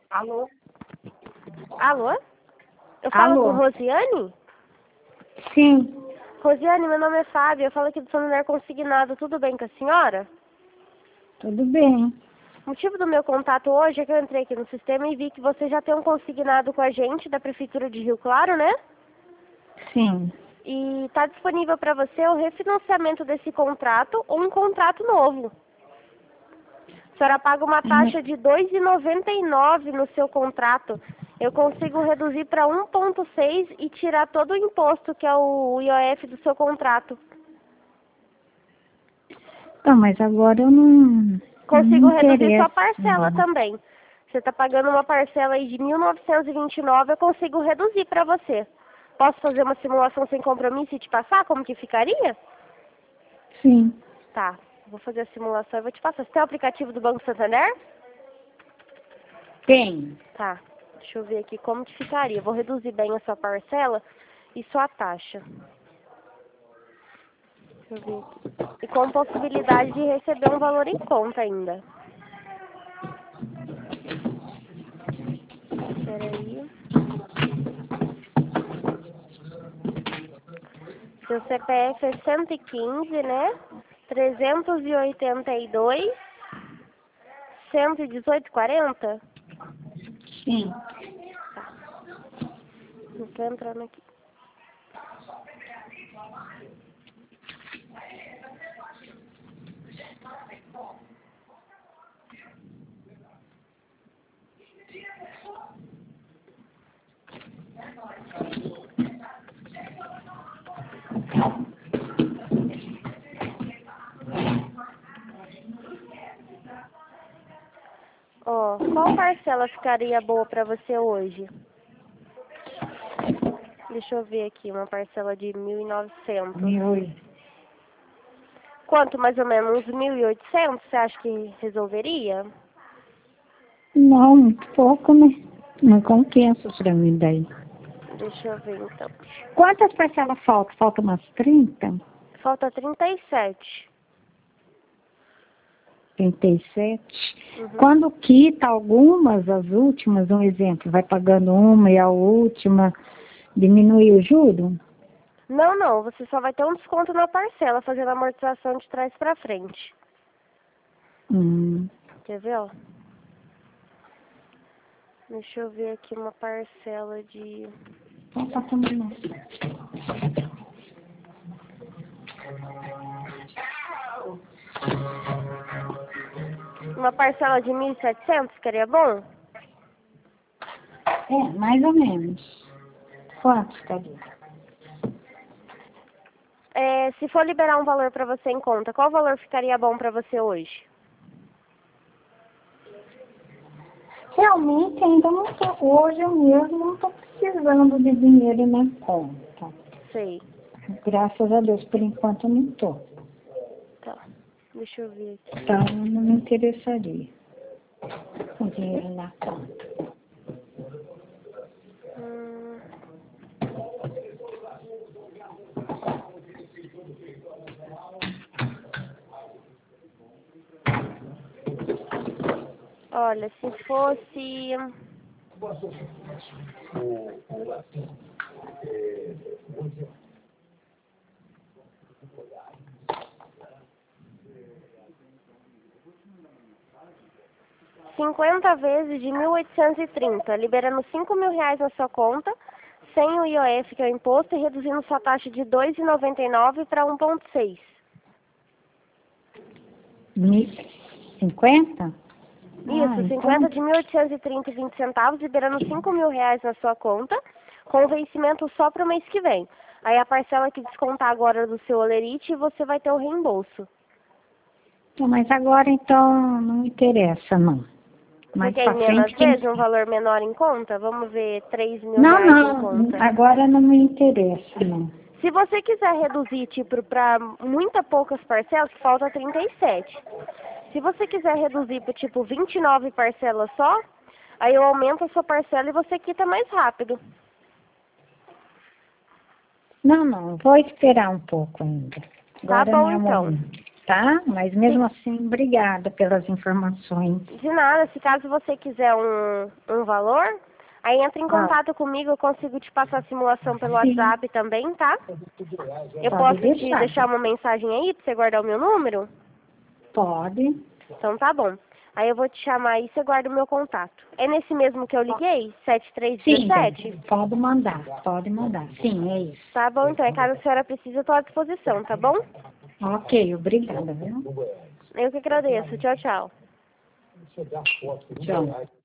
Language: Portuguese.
Alô? Alô? Eu falo Alô? com Rosiane? Sim, Rosiane, meu nome é Fábio, eu falo aqui do Santander Consignado, tudo bem com a senhora? tudo bem. O motivo do meu contato hoje é que eu entrei aqui no sistema e vi que você já tem um consignado com a gente da Prefeitura de Rio Claro, né? Sim. E está disponível para você o refinanciamento desse contrato ou um contrato novo. A senhora paga uma taxa de R$ 2,99 no seu contrato. Eu consigo reduzir para 1,6 e tirar todo o imposto, que é o IOF do seu contrato. Então, mas agora eu não Consigo me reduzir sua interesso. parcela também. Você está pagando uma parcela aí de R$ 1.929, eu consigo reduzir para você. Posso fazer uma simulação sem compromisso e te passar como que ficaria? Sim. Tá, vou fazer a simulação e vou te passar. Você tem o aplicativo do Banco Santander? Tem. Tá, deixa eu ver aqui como que ficaria. Vou reduzir bem a sua parcela e sua taxa. Deixa eu ver aqui. E com possibilidade de receber um valor em conta ainda. Peraí. Seu CPF é 115, né? 382, 118,40? Sim. Não tô entrando aqui. Ó, qual parcela ficaria boa pra você hoje? Deixa eu ver aqui, uma parcela de 1.900. Oi. Quanto mais ou menos? Uns 1.800? Você acha que resolveria? Não, muito pouco, né? Não compensa pra mim daí. Deixa eu ver então. Quantas parcelas faltam? Faltam umas 30? Falta 37. 37? Uhum. Quando quita algumas, as últimas, um exemplo, vai pagando uma e a última diminui o juro? Não, não, você só vai ter um desconto na parcela, fazendo a amortização de trás pra frente. Hum. Quer ver, ó? Deixa eu ver aqui uma parcela de... Tá também. Uma parcela de 1.700, seria bom? É, mais ou menos. Quanto ficaria? É, se for liberar um valor pra você em conta, qual valor ficaria bom pra você hoje? Realmente ainda não tô, hoje eu mesmo não estou precisando de dinheiro na conta. Sei. Graças a Deus, por enquanto eu não estou. Tá. Deixa eu ver aqui. Então não me interessaria com dinheiro na conta. Hum. Olha, se fosse... 50 vezes de 1.830, liberando R$ 5.000 na sua conta, sem o IOF, que é o imposto, e reduzindo sua taxa de 2,99 para 1,6. 50? Isso, Então, 50 de 1.830,20 centavos, liberando R$ 5.000 na sua conta, com vencimento só para o mês que vem. Aí a parcela que descontar agora do seu Olerite, você vai ter o reembolso. mas agora então não interessa não. Você Mais quer pra emenda às frente quem vezes, um valor menor em conta? Vamos ver, R$ 3.000 Não, em não, conta. agora não me interessa não. Se você quiser reduzir, tipo, para muita poucas parcelas, que falta 37. Se você quiser reduzir para, tipo, 29 parcelas só, aí eu aumento a sua parcela e você quita mais rápido. Não, vou esperar um pouco ainda. Tá Agora não bom, é o então. momento. tá? Mas mesmo assim, obrigada pelas informações. De nada, se caso você quiser um valor, aí entra em contato comigo, eu consigo te passar a simulação pelo Sim. WhatsApp também, tá? Eu Pode posso te deixar. deixar uma mensagem aí pra você guardar o meu número? Pode. Então tá bom. Aí eu vou te chamar aí e você guarda o meu contato. É nesse mesmo que eu liguei? Sim, 7317? pode mandar, pode mandar. Sim, é isso. Tá bom, então. Caso a senhora precise, eu tô à disposição, tá bom? Ok, obrigada, viu? Eu que agradeço. Tchau, tchau. Tchau.